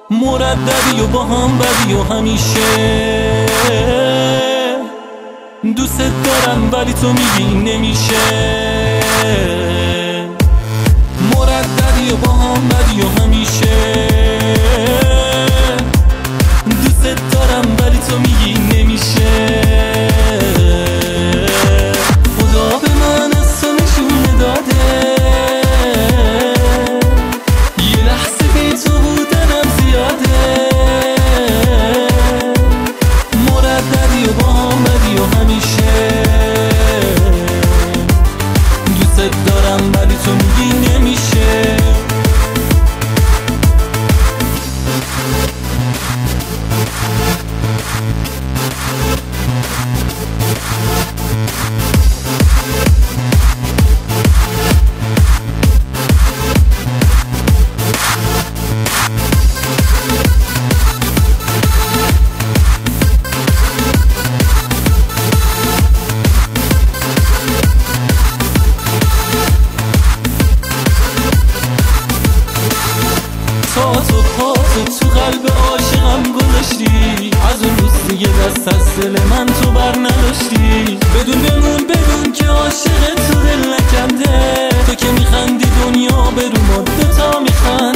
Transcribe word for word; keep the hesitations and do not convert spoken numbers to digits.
مرددی و با هم بدی و همیشه دوست دارم ولی تو میگی نمیشه. مرددی و با هم بدی و همیشه دوست دارم ولی تو میگی نمیشه. خدا به من از تو نشونه داده یه لحظه بی تو بودنم زیاده. مرددی و با هم بدی و همیشه دوست دارم ولی تو میگی نمیشه. تا تو پاتو تو قلب عاشقم گذاشتی، از اون روز دیگه دست از دل من تو بر نداشتی. بدون بمون بدون که عاشق تو دل نکنده، تو که میخندی دنیا به رو ما دوتا میخنده.